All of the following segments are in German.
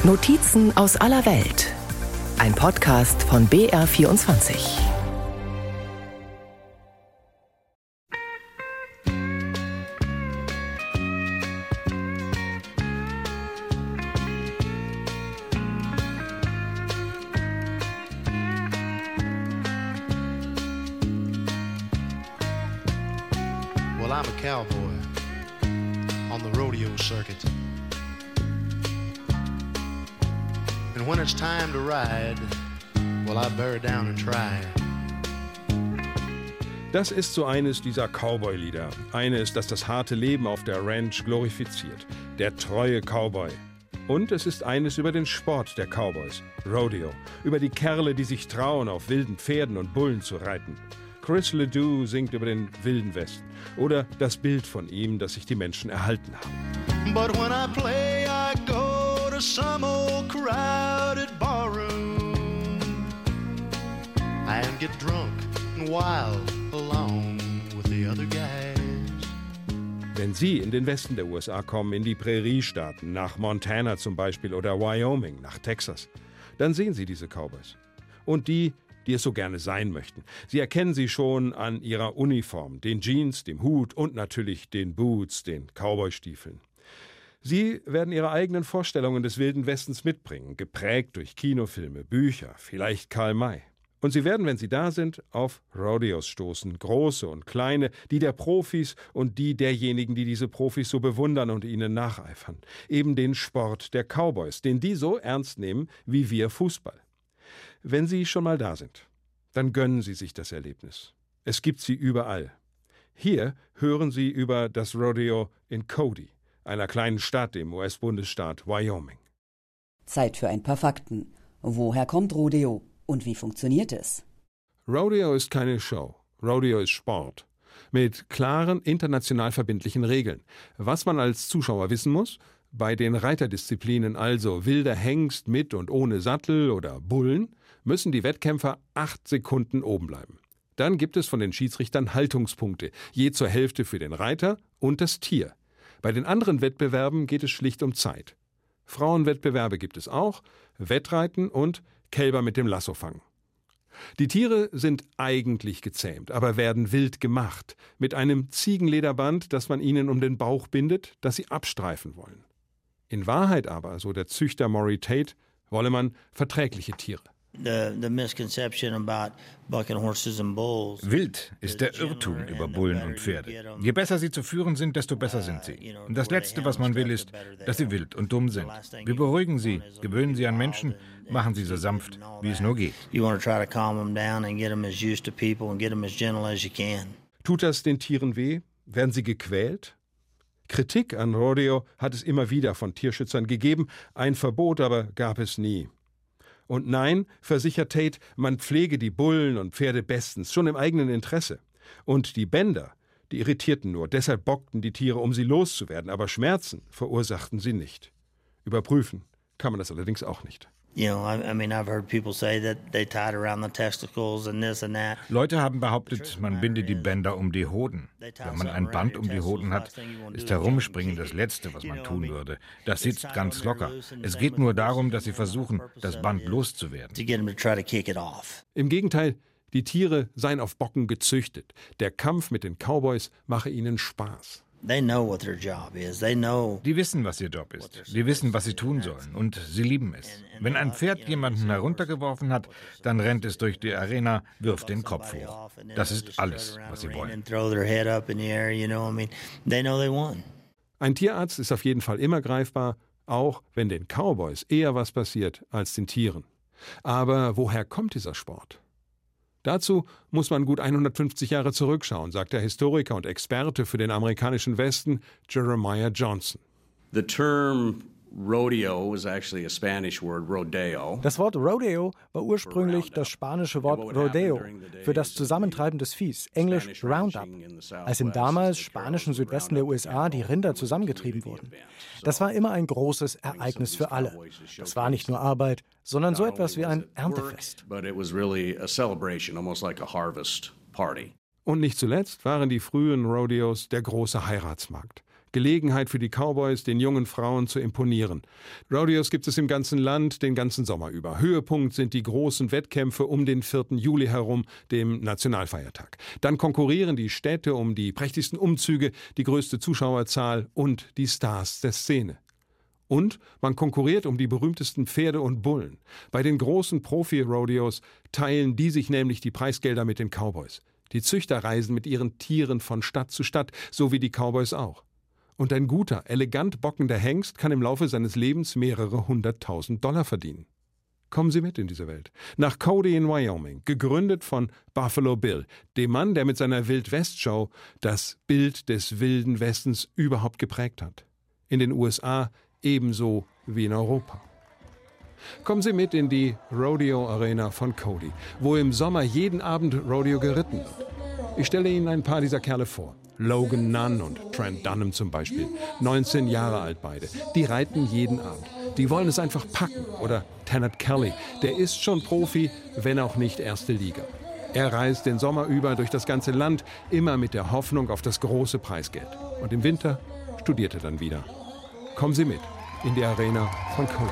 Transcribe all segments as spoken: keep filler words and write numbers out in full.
Notizen aus aller Welt. Ein Podcast von B R vierundzwanzig. Well, I'm a cowboy on the rodeo circuit. And when it's time to ride, well, I bear down and try. Das ist so eines dieser Cowboy-Lieder. Eines, das das harte Leben auf der Ranch glorifiziert. Der treue Cowboy. Und es ist eines über den Sport der Cowboys. Rodeo. Über die Kerle, die sich trauen, auf wilden Pferden und Bullen zu reiten. Chris Ledoux singt über den Wilden Westen. Oder das Bild von ihm, das sich die Menschen erhalten haben. But when I play, I go to some old crowded barroom and get drunk and wild along with the other guys. Wenn Sie in den Westen der U S A kommen, in die Präriestaaten, nach Montana zum Beispiel oder Wyoming, nach Texas, dann sehen Sie diese Cowboys. Und die, die es so gerne sein möchten. Sie erkennen sie schon an ihrer Uniform, den Jeans, dem Hut und natürlich den Boots, den Cowboystiefeln. Sie werden ihre eigenen Vorstellungen des Wilden Westens mitbringen, geprägt durch Kinofilme, Bücher, vielleicht Karl May. Und sie werden, wenn sie da sind, auf Rodeos stoßen, große und kleine, die der Profis und die derjenigen, die diese Profis so bewundern und ihnen nacheifern. Eben den Sport der Cowboys, den die so ernst nehmen wie wir Fußball. Wenn Sie schon mal da sind, dann gönnen Sie sich das Erlebnis. Es gibt sie überall. Hier hören Sie über das Rodeo in Cody, einer kleinen Stadt im U S-Bundesstaat Wyoming. Zeit für ein paar Fakten. Woher kommt Rodeo und wie funktioniert es? Rodeo ist keine Show. Rodeo ist Sport. Mit klaren, international verbindlichen Regeln. Was man als Zuschauer wissen muss: Bei den Reiterdisziplinen, also wilder Hengst mit und ohne Sattel oder Bullen, müssen die Wettkämpfer acht Sekunden oben bleiben. Dann gibt es von den Schiedsrichtern Haltungspunkte, je zur Hälfte für den Reiter und das Tier. Bei den anderen Wettbewerben geht es schlicht um Zeit. Frauenwettbewerbe gibt es auch, Wettreiten und Kälber mit dem Lasso fangen. Die Tiere sind eigentlich gezähmt, aber werden wild gemacht, mit einem Ziegenlederband, das man ihnen um den Bauch bindet, das sie abstreifen wollen. In Wahrheit aber, so der Züchter Maury Tate, wolle man verträgliche Tiere. Wild ist der Irrtum über Bullen und Pferde. Je besser sie zu führen sind, desto besser sind sie. Und das Letzte, was man will, ist, dass sie wild und dumm sind. Wir beruhigen sie, gewöhnen sie an Menschen, machen sie so sanft, wie es nur geht. Tut das den Tieren weh? Werden sie gequält? Kritik an Rodeo hat es immer wieder von Tierschützern gegeben, ein Verbot aber gab es nie. Und nein, versichert Tate, man pflege die Bullen und Pferde bestens, schon im eigenen Interesse. Und die Bänder, die irritierten nur, deshalb bockten die Tiere, um sie loszuwerden, aber Schmerzen verursachten sie nicht. Überprüfen kann man das allerdings auch nicht. Leute haben behauptet, man binde die Bänder um die Hoden. Wenn man ein Band um die Hoden hat, ist Herumspringen das Letzte, was man tun würde. Das sitzt ganz locker. Es geht nur darum, dass sie versuchen, das Band loszuwerden. Im Gegenteil, die Tiere seien auf Bocken gezüchtet. Der Kampf mit den Cowboys mache ihnen Spaß. Die wissen, was ihr Job ist. Sie wissen, was sie tun sollen. Und sie lieben es. Wenn ein Pferd jemanden heruntergeworfen hat, dann rennt es durch die Arena, wirft den Kopf hoch. Das ist alles, was sie wollen. Ein Tierarzt ist auf jeden Fall immer greifbar, auch wenn den Cowboys eher was passiert als den Tieren. Aber woher kommt dieser Sport? Dazu muss man gut hundertfünfzig Jahre zurückschauen, sagt der Historiker und Experte für den amerikanischen Westen Jeremiah Johnson. The term rodeo is actually a Spanish word, rodeo. Das Wort Rodeo war ursprünglich das spanische Wort Rodeo für das Zusammentreiben des Viehs, englisch Roundup, als im damals spanischen Südwesten der U S A die Rinder zusammengetrieben wurden. Das war immer ein großes Ereignis für alle. Das war nicht nur Arbeit, sondern so etwas wie ein Erntefest. Und nicht zuletzt waren die frühen Rodeos der große Heiratsmarkt. Gelegenheit für die Cowboys, den jungen Frauen zu imponieren. Rodeos gibt es im ganzen Land, den ganzen Sommer über. Höhepunkt sind die großen Wettkämpfe um den vierten Juli herum, dem Nationalfeiertag. Dann konkurrieren die Städte um die prächtigsten Umzüge, die größte Zuschauerzahl und die Stars der Szene. Und man konkurriert um die berühmtesten Pferde und Bullen. Bei den großen Profi-Rodeos teilen die sich nämlich die Preisgelder mit den Cowboys. Die Züchter reisen mit ihren Tieren von Stadt zu Stadt, so wie die Cowboys auch. Und ein guter, elegant bockender Hengst kann im Laufe seines Lebens mehrere hunderttausend Dollar verdienen. Kommen Sie mit in diese Welt. Nach Cody in Wyoming, gegründet von Buffalo Bill, dem Mann, der mit seiner Wild-West-Show das Bild des Wilden Westens überhaupt geprägt hat. In den U S A ebenso wie in Europa. Kommen Sie mit in die Rodeo-Arena von Cody, wo im Sommer jeden Abend Rodeo geritten wird. Ich stelle Ihnen ein paar dieser Kerle vor. Logan Nunn und Trent Dunham zum Beispiel. neunzehn Jahre alt beide. Die reiten jeden Abend. Die wollen es einfach packen. Oder Tanner Kelly. Der ist schon Profi, wenn auch nicht erste Liga. Er reist den Sommer über durch das ganze Land, immer mit der Hoffnung auf das große Preisgeld. Und im Winter studiert er dann wieder. Kommen Sie mit in die Arena von Cody.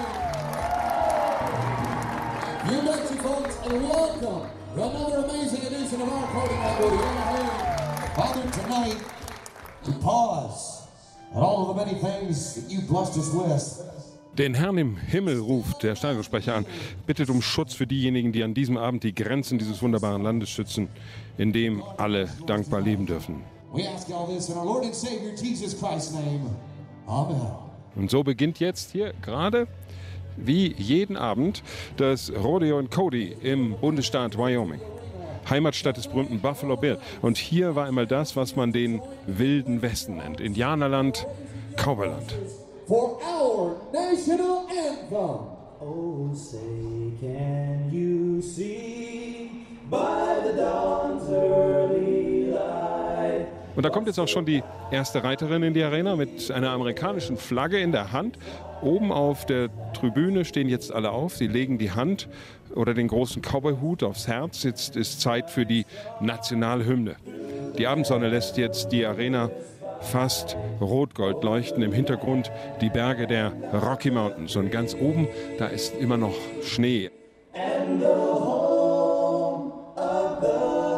You bet you folks, and welcome to another amazing edition of our Cody Night Rodeo. Father, tonight, to pause and all of the many things that you blessed us with. Den Herrn im Himmel ruft der Stadionsprecher an, bittet um Schutz für diejenigen, die an diesem Abend die Grenzen dieses wunderbaren Landes schützen, in dem alle dankbar leben dürfen. We ask all this in our Lord and Savior Jesus Christ's name. Amen. Und so beginnt jetzt hier gerade wie jeden Abend das Rodeo in Cody im Bundesstaat Wyoming. Heimatstadt des berühmten Buffalo Bill. Und hier war einmal das, was man den Wilden Westen nennt. Indianerland, Cowboyland. For our national anthem. Oh, say, can you see by the dawn's early light? Und da kommt jetzt auch schon die erste Reiterin in die Arena mit einer amerikanischen Flagge in der Hand. Oben auf der Tribüne stehen jetzt alle auf. Sie legen die Hand oder den großen Cowboy-Hut aufs Herz. Jetzt ist Zeit für die Nationalhymne. Die Abendsonne lässt jetzt die Arena fast rot-gold leuchten. Im Hintergrund die Berge der Rocky Mountains. Und ganz oben, da ist immer noch Schnee. And the home of the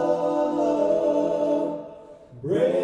brave.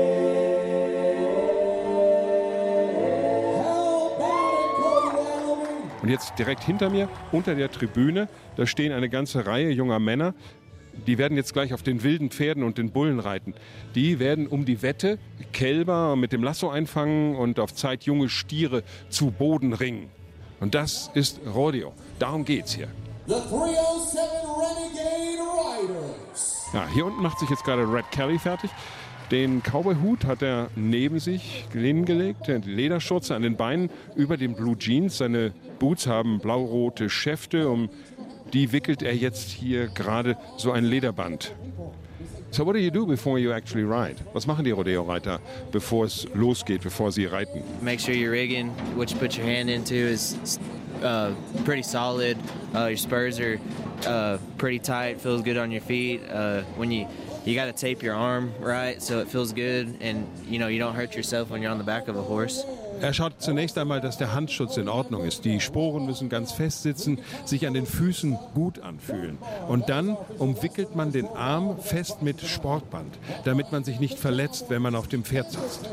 Und jetzt direkt hinter mir, unter der Tribüne, da stehen eine ganze Reihe junger Männer. Die werden jetzt gleich auf den wilden Pferden und den Bullen reiten. Die werden um die Wette Kälber mit dem Lasso einfangen und auf Zeit junge Stiere zu Boden ringen. Und das ist Rodeo. Darum geht's hier. The three oh seven Renegade Riders. Ja, hier unten macht sich jetzt gerade Red Kelly fertig. Den Cowboy-Hut hat er neben sich hingelegt, die Lederschurze an den Beinen über den Blue Jeans. Seine Boots haben blau-rote Schäfte, um die wickelt er jetzt hier gerade so ein Lederband. So what do you do before you actually ride? Was machen die Rodeo-Reiter, bevor es losgeht, bevor sie reiten? Make sure your rigging, what you put your hand into, is uh, pretty solid. Uh, your spurs are uh, pretty tight, feels good on your feet. Uh, when you You got to tape your arm right so it feels good and you know you don't hurt yourself when you're on the back of a horse. Er schaut zunächst einmal, dass der Handschutz in Ordnung ist. Die Sporen müssen ganz fest sitzen, sich an den Füßen gut anfühlen. Und dann umwickelt man den Arm fest mit Sportband, damit man sich nicht verletzt, wenn man auf dem Pferd sitzt.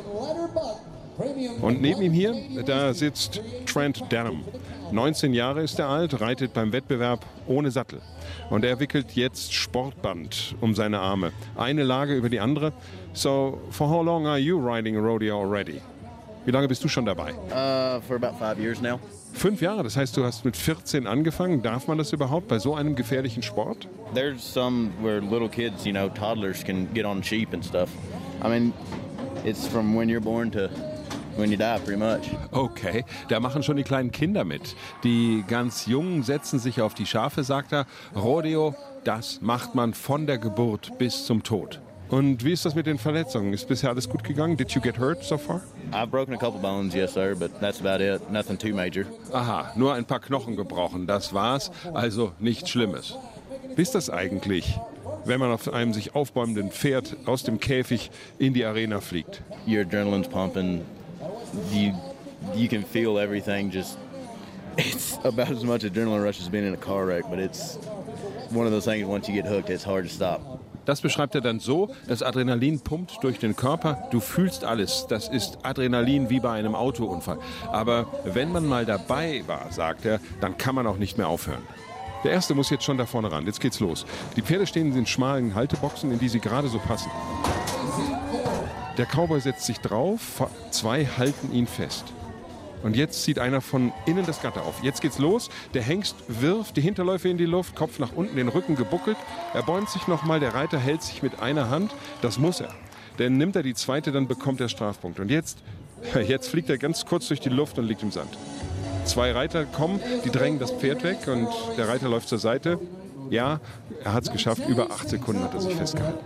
Und neben ihm hier, da sitzt Trent Dunham. neunzehn Jahre ist er alt, reitet beim Wettbewerb ohne Sattel. Und er wickelt jetzt Sportband um seine Arme. Eine Lage über die andere. So, for how long are you riding a rodeo already? Wie lange bist du schon dabei? Uh, for about five years now. Fünf Jahre, das heißt, du hast mit vierzehn angefangen. Darf man das überhaupt bei so einem gefährlichen Sport? There's some where little kids, you know, toddlers can get on sheep and stuff. I mean, it's from when you're born to when you die, pretty much. Okay, da machen schon die kleinen Kinder mit. Die ganz Jungen setzen sich auf die Schafe, sagt er. Rodeo, das macht man von der Geburt bis zum Tod. Und wie ist das mit den Verletzungen? Ist bisher alles gut gegangen? Did you get hurt so far? I've broken a couple bones, yes sir, but that's about it. Nothing too major. Aha, nur ein paar Knochen gebrochen, das war's. Also nichts Schlimmes. Wie ist das eigentlich, wenn man auf einem sich aufbäumenden Pferd aus dem Käfig in die Arena fliegt? Your adrenaline's pumping. you you can feel everything. Just it's about as much adrenaline rush as being in a car wreck, but it's one of those things. Once you get hooked, it's hard to stop. Das beschreibt er dann so, das Adrenalin pumpt durch den Körper, du fühlst alles, das ist Adrenalin wie bei einem Autounfall. Aber wenn man mal dabei war, sagt er, dann kann man auch nicht mehr aufhören. Der Erste muss jetzt schon da vorne ran, jetzt geht's los. Die Pferde stehen in den schmalen Halteboxen, in die sie gerade so passen. Der Cowboy setzt sich drauf, zwei halten ihn fest. Und jetzt zieht einer von innen das Gatter auf. Jetzt geht's los. Der Hengst wirft die Hinterläufe in die Luft, Kopf nach unten, den Rücken gebuckelt. Er bäumt sich nochmal, der Reiter hält sich mit einer Hand. Das muss er. Denn nimmt er die zweite, dann bekommt er Strafpunkt. Und jetzt, jetzt fliegt er ganz kurz durch die Luft und liegt im Sand. Zwei Reiter kommen, die drängen das Pferd weg und der Reiter läuft zur Seite. Ja, er hat es geschafft. Über acht Sekunden hat er sich festgehalten.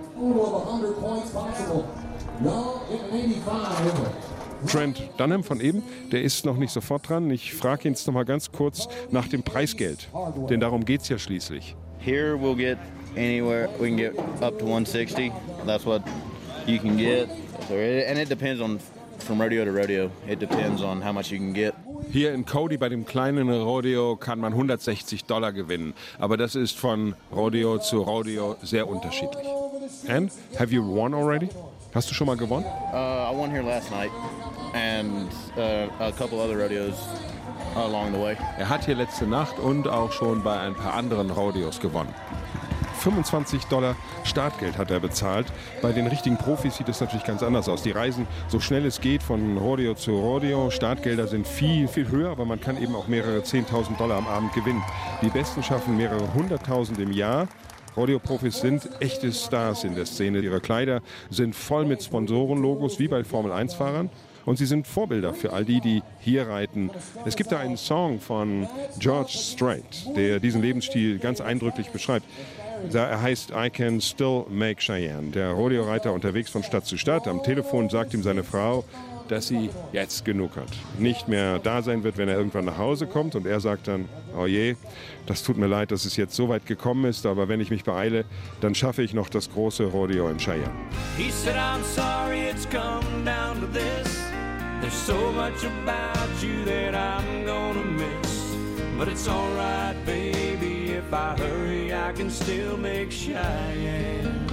Trent Dunham von eben, der ist noch nicht sofort dran. Ich frage ihn jetzt noch mal ganz kurz nach dem Preisgeld, denn darum geht es ja schließlich. Here we'll get anywhere, we can get up to one sixty. That's what you can get. And it depends on, from rodeo to rodeo, it depends on how much you can get. Hier in Cody bei dem kleinen Rodeo kann man hundertsechzig Dollar gewinnen. Aber das ist von Rodeo zu Rodeo sehr unterschiedlich. And, have you won already? Hast du schon mal gewonnen? Uh, I won here last night and uh, a couple other rodeos along the way. Er hat hier letzte Nacht und auch schon bei ein paar anderen Rodeos gewonnen. fünfundzwanzig Dollar Startgeld hat er bezahlt. Bei den richtigen Profis sieht es natürlich ganz anders aus. Die reisen so schnell es geht von Rodeo zu Rodeo. Startgelder sind viel, viel höher, aber man kann eben auch mehrere zehntausend Dollar am Abend gewinnen. Die Besten schaffen mehrere hunderttausend im Jahr. Rodeo-Profis sind echte Stars in der Szene. Ihre Kleider sind voll mit Sponsorenlogos, wie bei Formel eins Fahrern. Und sie sind Vorbilder für all die, die hier reiten. Es gibt da einen Song von George Strait, der diesen Lebensstil ganz eindrücklich beschreibt. Er heißt I Can Still Make Cheyenne. Der Rodeo-Reiter unterwegs von Stadt zu Stadt. Am Telefon sagt ihm seine Frau, dass sie jetzt genug hat. Nicht mehr da sein wird, wenn er irgendwann nach Hause kommt. Und er sagt dann, oh je, das tut mir leid, dass es jetzt so weit gekommen ist, aber wenn ich mich beeile, dann schaffe ich noch das große Rodeo in Cheyenne. He said, I'm sorry it's come down to this. There's so much about you that I'm gonna miss. But it's all right, baby, if I hurry, I can still make Cheyenne.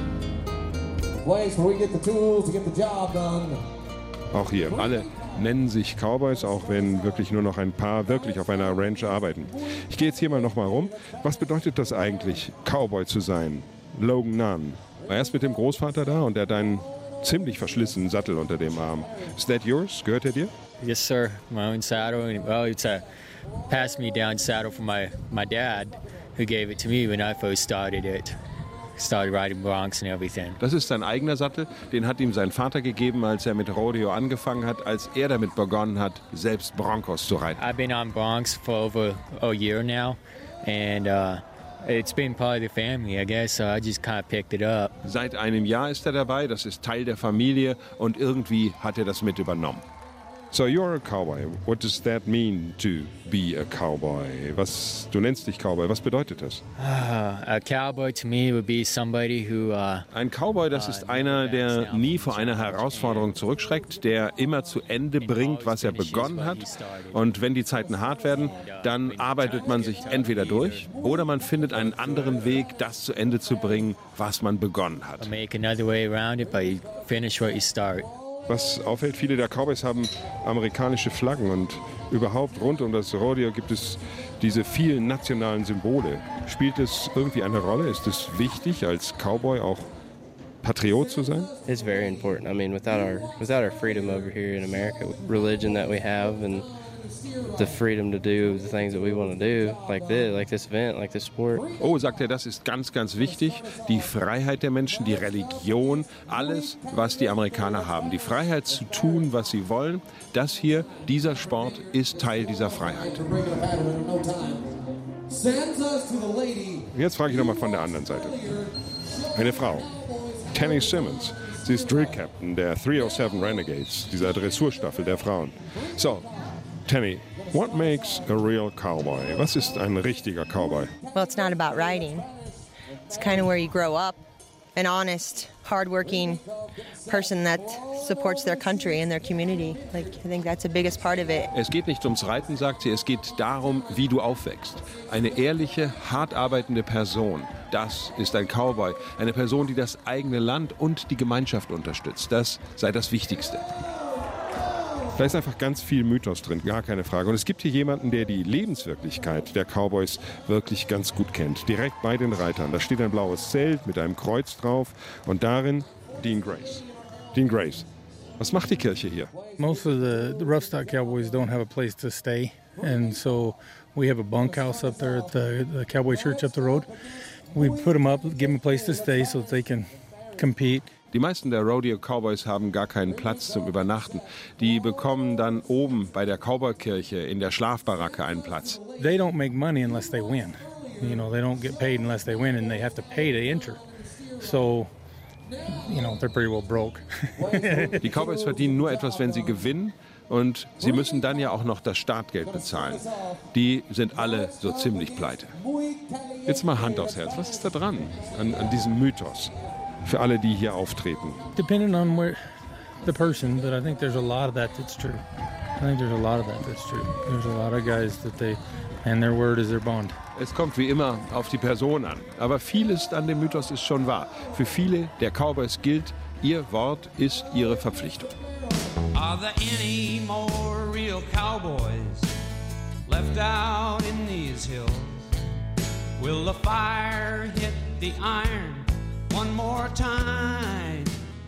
Place where we get the tools to get the job done. Auch hier, alle nennen sich Cowboys, auch wenn wirklich nur noch ein paar wirklich auf einer Ranch arbeiten. Ich gehe jetzt hier mal noch mal rum. Was bedeutet das eigentlich, Cowboy zu sein? Logan Nunn war erst mit dem Großvater da und er hat einen ziemlich verschlissenen Sattel unter dem Arm. Is that yours? Gehört er dir? Yes, sir. My own saddle. Well, it's a passed me down saddle from my, my dad, who gave it to me when I first started it. Started riding broncs and everything. Das ist sein eigener Sattel, den hat ihm sein Vater gegeben, als er mit Rodeo angefangen hat, als er damit begonnen hat, selbst Broncos zu reiten. I've been on broncs for over a year now and uh, it's been part of the family, I guess, so I just kind of picked it up. Seit einem Jahr ist er dabei, das ist Teil der Familie und irgendwie hat er das mit übernommen. So you're a cowboy. What does that mean to be a cowboy? Was, du nennst dich Cowboy. Was bedeutet das? Uh, a cowboy to me would be somebody who. Uh, Ein Cowboy, das ist einer, der nie vor einer Herausforderung zurückschreckt, der immer zu Ende bringt, was er begonnen hat. Und wenn die Zeiten hart werden, dann arbeitet man sich entweder durch oder man findet einen anderen Weg, das zu Ende zu bringen, was man begonnen hat. Make another way around it, but you finish what you start. Was auffällt, viele der Cowboys haben amerikanische Flaggen und überhaupt rund um das Rodeo gibt es diese vielen nationalen Symbole. Spielt es irgendwie eine Rolle? Ist es wichtig, als Cowboy auch Patriot zu sein? It's very important. I mean, without our without our freedom over here in America, religion that we have and the freedom to do the things that we want to do, like this, like this event, like this sport. Oh, sagt er, das ist ganz, ganz wichtig. Die Freiheit der Menschen, die Religion, alles, was die Amerikaner haben. Die Freiheit zu tun, was sie wollen. Das hier, dieser Sport, ist Teil dieser Freiheit. Jetzt frage ich nochmal von der anderen Seite. Eine Frau, Tammy Simmons. Sie ist Drill Captain der three oh seven Renegades, dieser Dressurstaffel der Frauen. So, Tammy, what makes a real cowboy? Was ist ein richtiger Cowboy? Well, it's not about riding. It's kind of where you grow up. An honest, hardworking person that supports their country and their community. Like, I think that's the biggest part of it. Es geht nicht ums Reiten, sagt sie, es geht darum, wie du aufwächst. Eine ehrliche, hart arbeitende Person, das ist ein Cowboy. Eine Person, die das eigene Land und die Gemeinschaft unterstützt. Das sei das Wichtigste. Da ist einfach ganz viel Mythos drin, gar keine Frage. Und es gibt hier jemanden, der die Lebenswirklichkeit der Cowboys wirklich ganz gut kennt. Direkt bei den Reitern. Da steht ein blaues Zelt mit einem Kreuz drauf und darin Dean Grace. Dean Grace, was macht die Kirche hier? Most of the, the rough stock cowboys don't have a place to stay. And so we have a bunkhouse up there at the, the Cowboy Church up the road. We put them up, give them a place to stay so that they can compete. Die meisten der Rodeo-Cowboys haben gar keinen Platz zum Übernachten. Die bekommen dann oben bei der Cowboy-Kirche in der Schlafbaracke einen Platz. They don't make money unless they win. You know, they don't get paid unless they win, and they have to pay to enter. So, you know, they're pretty well broke. Die Cowboys verdienen nur etwas, wenn sie gewinnen. Und sie müssen dann ja auch noch das Startgeld bezahlen. Die sind alle so ziemlich pleite. Jetzt mal Hand aufs Herz. Was ist da dran an, an diesem Mythos? Für alle, die hier auftreten. Depending on where the person, but I think there's a lot of that that's true. I think there's a lot of that that's true. There's a lot of guys that they, and their word is their bond. Es kommt wie immer auf die Person an. Aber vieles an dem Mythos ist schon wahr. Für viele der Cowboys gilt, ihr Wort ist ihre Verpflichtung. Are there any more real cowboys left out in these hills? Will the fire hit the iron one more time?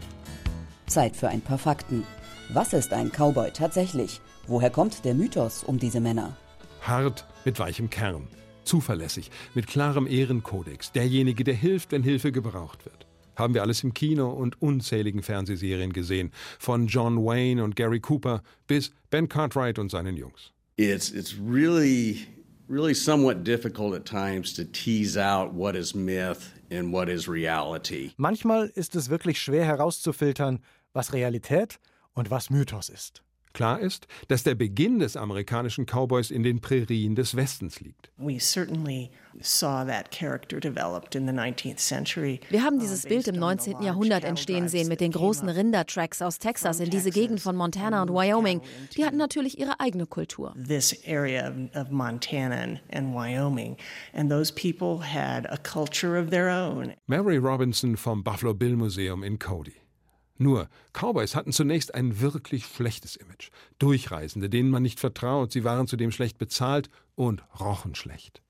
Zeit für ein paar Fakten. Was ist ein Cowboy tatsächlich? Woher kommt der Mythos um diese Männer? Hart mit weichem Kern, zuverlässig, mit klarem Ehrenkodex, derjenige, der hilft, wenn Hilfe gebraucht wird. Haben wir alles im Kino und unzähligen Fernsehserien gesehen, von John Wayne und Gary Cooper bis Ben Cartwright und seinen Jungs. It's it's really really somewhat difficult at times to tease out what is myth and what is reality. Manchmal ist es wirklich schwer herauszufiltern, was Realität und was Mythos ist. Klar ist, dass der Beginn des amerikanischen Cowboys in den Prärien des Westens liegt. We certainly saw that character developed in the nineteenth century. Wir haben dieses Bild im neunzehnten Jahrhundert entstehen sehen mit den großen Rindertracks aus Texas in diese Gegend von Montana und Wyoming. Die hatten natürlich ihre eigene Kultur. This area of Montana and Wyoming, and those people had a culture of their own. Mary Robinson vom Buffalo Bill Museum in Cody. Nur, Cowboys hatten zunächst ein wirklich schlechtes Image. Durchreisende, denen man nicht vertraut, sie waren zudem schlecht bezahlt und rochen schlecht.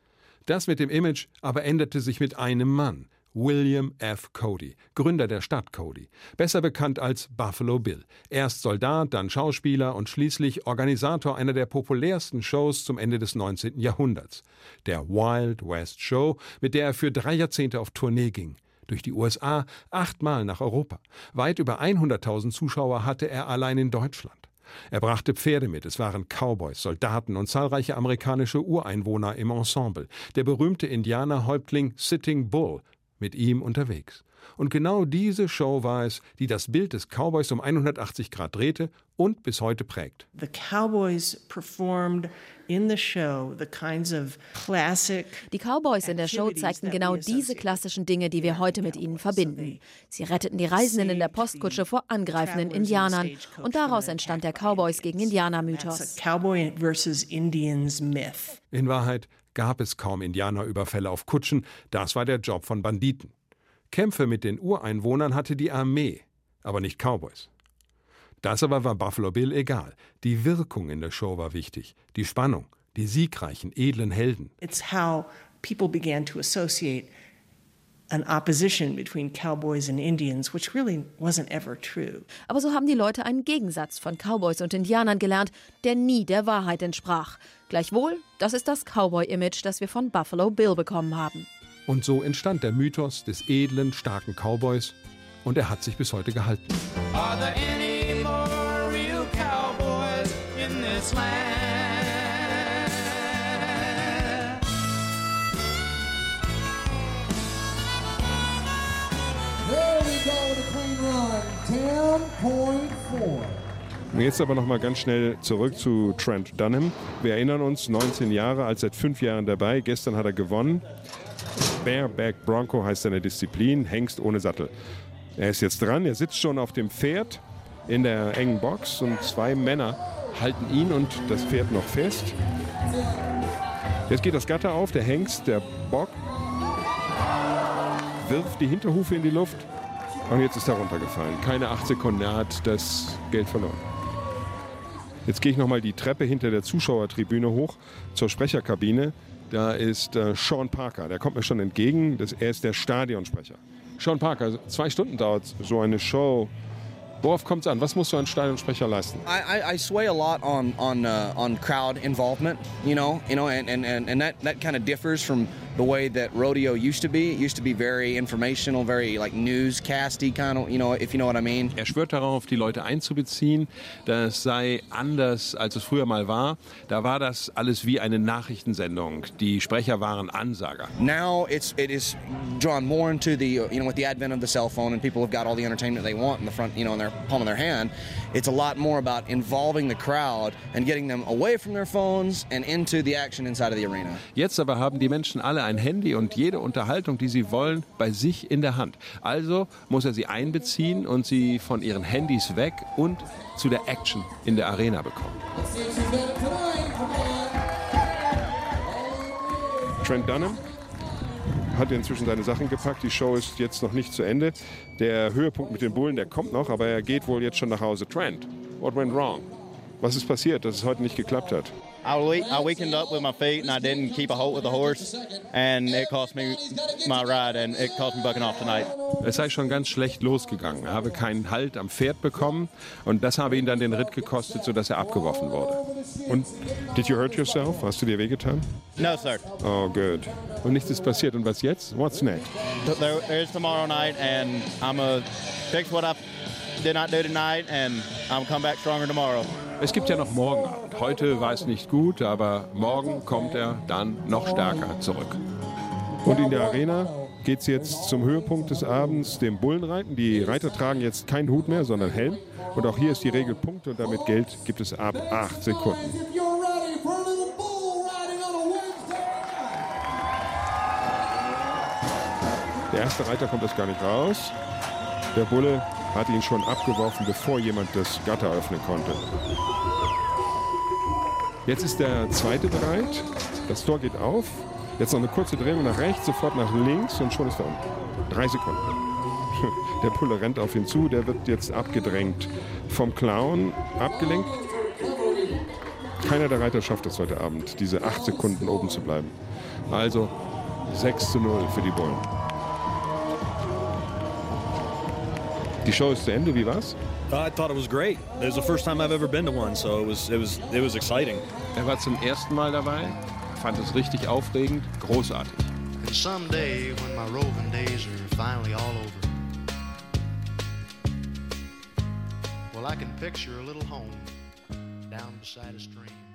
Das mit dem Image aber änderte sich mit einem Mann, William F. Cody, Gründer der Stadt Cody, besser bekannt als Buffalo Bill. Erst Soldat, dann Schauspieler und schließlich Organisator einer der populärsten Shows zum Ende des neunzehnten Jahrhunderts, der Wild West Show, mit der er für drei Jahrzehnte auf Tournee ging. Durch die U S A, achtmal nach Europa. Weit über hunderttausend Zuschauer hatte er allein in Deutschland. Er brachte Pferde mit, es waren Cowboys, Soldaten und zahlreiche amerikanische Ureinwohner im Ensemble. Der berühmte Indianerhäuptling Sitting Bull mit ihm unterwegs. Und genau diese Show war es, die das Bild des Cowboys um hundertachtzig Grad drehte und bis heute prägt. The Cowboys performed in the show the kinds of classic. Die Cowboys in der Show zeigten genau diese klassischen Dinge, die wir heute mit ihnen verbinden. Sie retteten die Reisenden in der Postkutsche vor angreifenden Indianern und daraus entstand der Cowboys gegen Indianer-Mythos. Cowboy versus Indians myth. In Wahrheit gab es kaum Indianerüberfälle auf Kutschen, das war der Job von Banditen. Kämpfe mit den Ureinwohnern hatte die Armee, aber nicht Cowboys. Das aber war Buffalo Bill egal. Die Wirkung in der Show war wichtig, die Spannung, die siegreichen, edlen Helden. It's how people began to associate an opposition between Cowboys and Indians, which really wasn't ever true. Aber so haben die Leute einen Gegensatz von Cowboys und Indianern gelernt, der nie der Wahrheit entsprach. Gleichwohl, das ist das Cowboy-Image, das wir von Buffalo Bill bekommen haben. Und so entstand der Mythos des edlen, starken Cowboys und er hat sich bis heute gehalten. Are there any more real cowboys in this land? There we go, the clean run, ten point four. Jetzt aber noch mal ganz schnell zurück zu Trent Dunham. Wir erinnern uns, neunzehn Jahre, alt, seit fünf Jahren dabei. Gestern hat er gewonnen. Bareback Bronco heißt seine Disziplin, Hengst ohne Sattel. Er ist jetzt dran, er sitzt schon auf dem Pferd in der engen Box und zwei Männer halten ihn und das Pferd noch fest. Jetzt geht das Gatter auf, der Hengst, der Bock, wirft die Hinterhufe in die Luft und jetzt ist er runtergefallen. Keine acht Sekunden, er hat das Geld verloren. Jetzt gehe ich nochmal die Treppe hinter der Zuschauertribüne hoch zur Sprecherkabine. Da ist äh, Sean Parker, der kommt mir schon entgegen. Das, er ist der Stadionsprecher. Sean Parker, zwei Stunden dauert so eine Show. Worauf kommt es an? Was musst du als Stadionsprecher leisten? I, I, I sway a lot on on uh, on crowd involvement, you know, you know, and and and that that kind of differs from the way that rodeo used to be. It used to be very informational, very like newscasty kind of, you know, if you know what I mean. Er schwört darauf, die Leute einzubeziehen. Das sei anders, als es früher mal war. Da war das alles wie eine Nachrichtensendung. Die Sprecher waren Ansager. Now it's it is drawn more into the, you know, with the advent of the cell phone and people have got all the entertainment they want in the front, you know, in their palm of their hand. It's a lot more about involving the crowd and getting them away from their phones and into the action inside of the arena. Jetzt aber haben die Menschen alle ein Handy und jede Unterhaltung, die sie wollen, bei sich in der Hand. Also muss er sie einbeziehen und sie von ihren Handys weg und zu der Action in der Arena bekommen. Trent Dunham hat inzwischen seine Sachen gepackt. Die Show ist jetzt noch nicht zu Ende. Der Höhepunkt mit den Bullen, der kommt noch, aber er geht wohl jetzt schon nach Hause. Trent, what went wrong? Was ist passiert, dass es heute nicht geklappt hat? I, we- I weakened up with my feet and I didn't keep a hold with the horse and it cost me my ride and it cost me bucking off tonight. Es sei schon ganz schlecht losgegangen. Er habe keinen Halt am Pferd bekommen und das habe ihn dann den Ritt gekostet, sodass er abgeworfen wurde. Und did you hurt yourself? Hast du dir wehgetan? No, sir. Oh, good. Und nichts ist passiert. Und was jetzt? What's next? There, there's tomorrow night and I'm gonna fix what I did not do tonight and I'm come back stronger tomorrow. Es gibt ja noch morgen Abend. Heute war es nicht gut, aber morgen kommt er dann noch stärker zurück. Und in der Arena geht es jetzt zum Höhepunkt des Abends, dem Bullenreiten. Die Reiter tragen jetzt keinen Hut mehr, sondern Helm. Und auch hier ist die Regel Punkte und damit Geld gibt es ab acht Sekunden. Der erste Reiter kommt erst gar nicht raus. Der Bulle hat ihn schon abgeworfen, bevor jemand das Gatter öffnen konnte. Jetzt ist der zweite bereit. Das Tor geht auf. Jetzt noch eine kurze Drehung nach rechts, sofort nach links und schon ist er um. Drei Sekunden. Der Bulle rennt auf ihn zu. Der wird jetzt abgedrängt vom Clown, abgelenkt. Keiner der Reiter schafft es heute Abend, diese acht Sekunden oben zu bleiben. Also sechs zu null für die Bullen. Die Show ist zu Ende, wie war's? I thought it was great. It was the first time I've ever been to one, so it was it was it was exciting. Er war zum ersten Mal dabei, fand es richtig aufregend, großartig. And someday when my roving days are finally all over, well, I can picture a little home down beside a stream.